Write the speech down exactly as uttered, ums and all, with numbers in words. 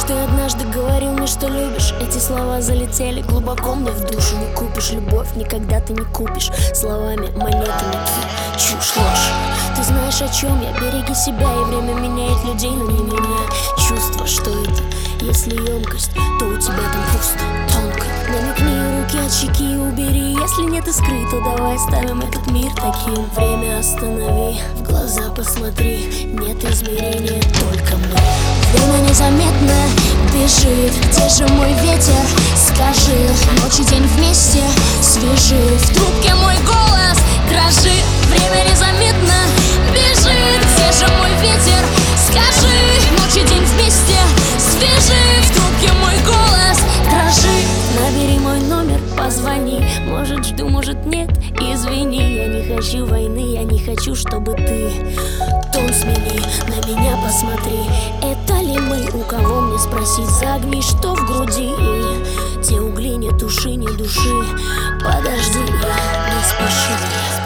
Ты однажды говорил мне, что любишь. Эти слова залетели глубоко мне в душу. Не купишь любовь, никогда ты не купишь словами, монетами. Чушь, ложь. Ты знаешь, о чем я, береги себя. И время меняет людей, но не меня. Чувство, что это, если емкость, то у тебя там пусто, тонко. Намекни, руки от щеки убери. Если нет искры, то давай ставим этот мир таким. Время останови, в глаза посмотри. Нет измерения, только мы. Время незаметно бежит. Где же мой ветер? Скажи. Ночь и день вместе свежи. В трубке мой голос дрожит. Время незаметно бежит. Где же мой ветер? Скажи. Ночь и день вместе свежи. В трубке мой голос дрожит. Набери мой номер, позвони. Может, жду, может, нет, извини. Я не хочу войны, я не хочу, чтобы ты тон смени, на меня посмотри. Это ли мы, у кого мне спросить? Загни, что в груди. Те угли, не туши, ни души. Подожди, я не спешу.